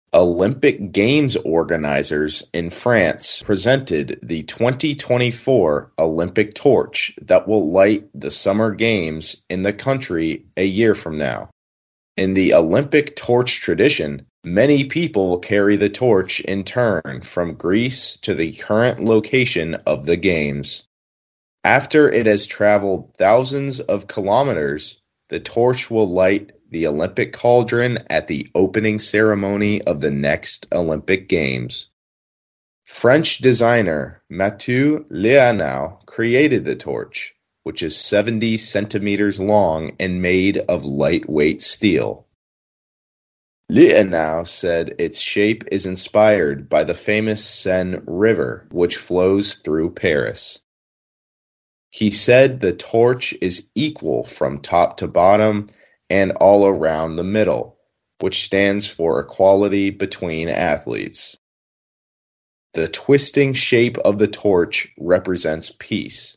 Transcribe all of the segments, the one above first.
Olympic Games organizers in France presented the 2024 Olympic torch that will light the Summer Games in the country a year from now. In the Olympic torch tradition, many people carry the torch in turn from Greece to the current location of the Games. After it has traveled thousands of kilometers, the torch will light the Olympic cauldron at the opening ceremony of the next Olympic Games. French designer Mathieu Léonard created the torch, which is 70 centimeters long and made of lightweight steel. Léonard said its shape is inspired by the famous Seine River, which flows through Paris. He said the torch is equal from top to bottom and all around the middle, which stands for equality between athletes. The twisting shape of the torch represents peace.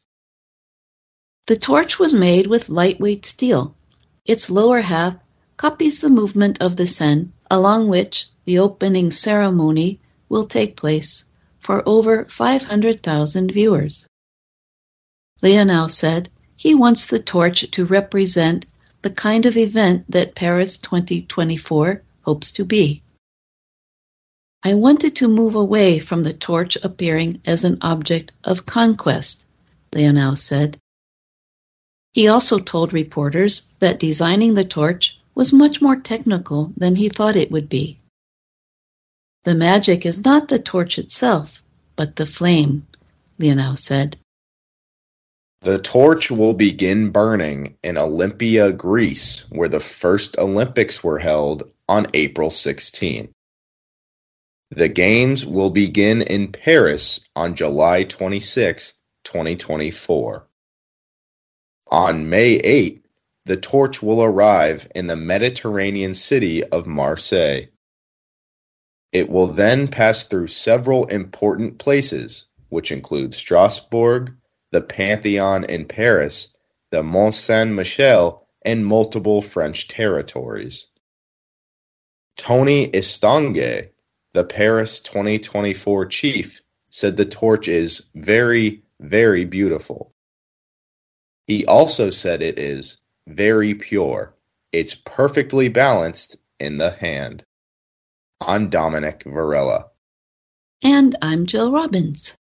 The torch was made with lightweight steel. Its lower half copies the movement of the Seine, along which the opening ceremony will take place for over 500,000 viewers. Léonard said he wants the torch to represent the kind of event that Paris 2024 hopes to be. I wanted to move away from the torch appearing as an object of conquest, Léonard said. He also told reporters that designing the torch was much more technical than he thought it would be. The magic is not the torch itself, but the flame, Léonard said. The torch will begin burning in Olympia, Greece, where the first Olympics were held on April 16. The Games will begin in Paris on July 26, 2024. On May 8, the torch will arrive in the Mediterranean city of Marseille. It will then pass through several important places, which include Strasbourg, the Pantheon in Paris, the Mont Saint-Michel, and multiple French territories. Tony Estanguet, the Paris 2024 chief, said the torch is very, very beautiful. He also said it is very pure. It's perfectly balanced in the hand. I'm Dominic Varela. And I'm Jill Robbins.